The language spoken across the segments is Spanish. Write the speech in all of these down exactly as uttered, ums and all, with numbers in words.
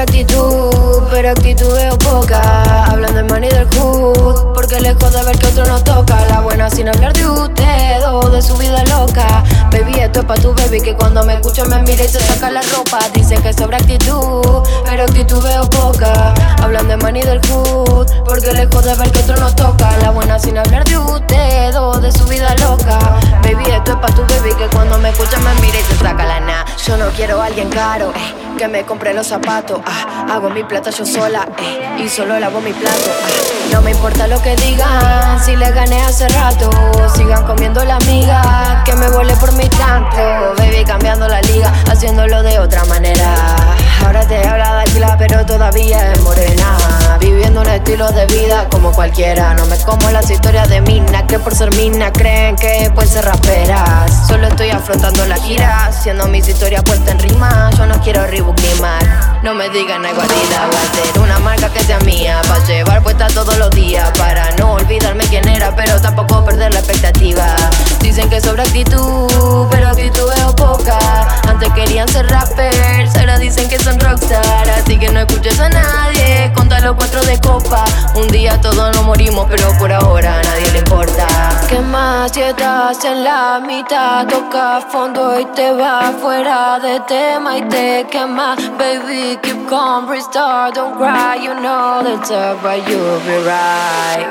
actitud, pero actitud veo poca. Hablan del money del hood, porque lejos de ver que otro nos toca. La buena sin hablar de usted o de su vida loca. Baby, esto es pa' tu baby que cuando me escucha me mira y se saca la ropa. Dicen que sobra actitud, pero actitud veo poca. Hablan de money del hood, porque lejos de ver que otro nos toca. La buena sin hablar de usted o de su vida loca. Baby, esto es pa' tu baby que cuando me escucha me mira y se saca la na. Yo no quiero a alguien caro, eh, que me compre los zapatos, ah, hago mi plata yo sola, eh, y solo lavo mi plato, ah. No me importa lo que digan, si le gané hace rato. Sigan comiendo la miga, que me volé por mi tanto. Baby, cambiando la liga, haciéndolo de otra manera. Ahora te habla de Aquila, pero todavía es morena. Viviendo un estilo de vida como cualquiera. No me como las historias de mina, que por ser mina creen que pueden ser raperas. Solo estoy afrontando la gira, haciendo mis historias puestas en rima. Yo no quiero Reebok ni Mac, no me digan algo Adidas. Va a ser una marca que sea mía, pa' llevar puesta todos los días. Para no olvidarme quién era, pero tampoco perder la expectativa. Dicen que sobra actitud, pero actitud veo poca. Antes querían ser rappers, ahora dicen que son rockstar. Así que no escuches a nadie, conta los cuatro de copa. Un día todos nos morimos, pero por ahora a nadie le importa. ¿Qué más si estás en la mitad? Toca fondo y te va fuera de tema y te quema. Baby, keep calm, restart, don't cry. You know that's up, but you'll be right.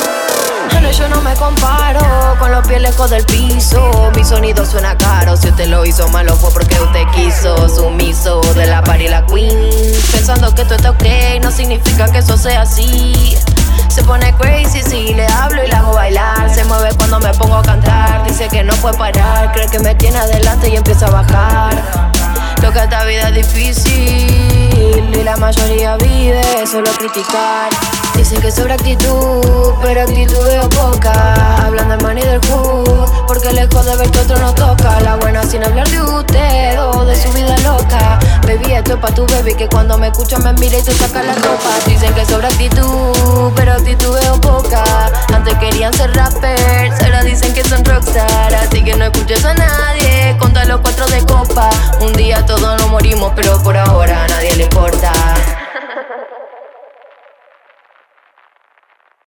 No, yo no me comparo con los pies lejos del piso. Mi sonido suena caro, si usted lo hizo malo fue porque usted quiso. Sumiso de la party la queen, pensando que esto está ok, no significa que eso sea así. Se pone crazy si le hablo y la hago bailar. Se mueve cuando me pongo a cantar, dice que no puede parar. Cree que me tiene adelante y empieza a bajar. Lo que esta vida es difícil y la mayoría vive solo criticar. Dicen que sobra actitud, pero actitud veo poca. Hablan del money del hood, porque lejos de ver que otro nos toca. La buena sin hablar de usted o de su vida loca. Baby, esto es pa' tu baby que cuando me escucha me mira y se saca la ropa. Dicen que sobra actitud, pero actitud veo poca. Antes querían ser rappers,